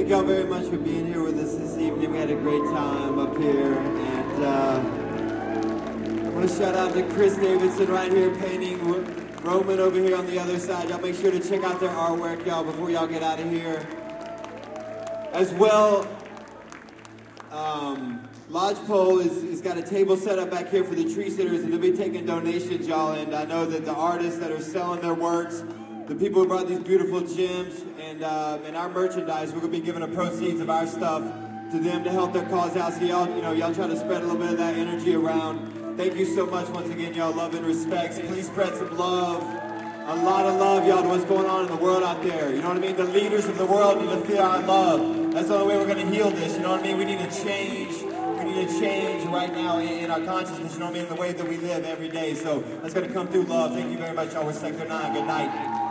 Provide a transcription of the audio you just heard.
Thank y'all very much for being here with us this evening. We had a great time up here, and I want to shout out to Chris Davidson right here painting, Roman over here on the other side. Y'all make sure to check out their artwork, y'all, before y'all get out of here. As well, Lodgepole has got a table set up back here for the tree sitters, and they'll be taking donations, y'all. And I know that the artists that are selling their works, the people who brought these beautiful gems and our merchandise, we're gonna be giving the proceeds of our stuff to them to help their cause out. So y'all try to spread a little bit of that energy around. Thank you so much once again, y'all. Love and respects. Please spread some love. A lot of love, y'all, to what's going on in the world out there. You know what I mean? The leaders of the world need to feel our love. That's the only way we're going to heal this. You know what I mean? We need to change. We need to change right now in our consciousness, you know what I mean? In the way that we live every day. So that's going to come through love. Thank you very much, y'all. We're Sector 9. Good night.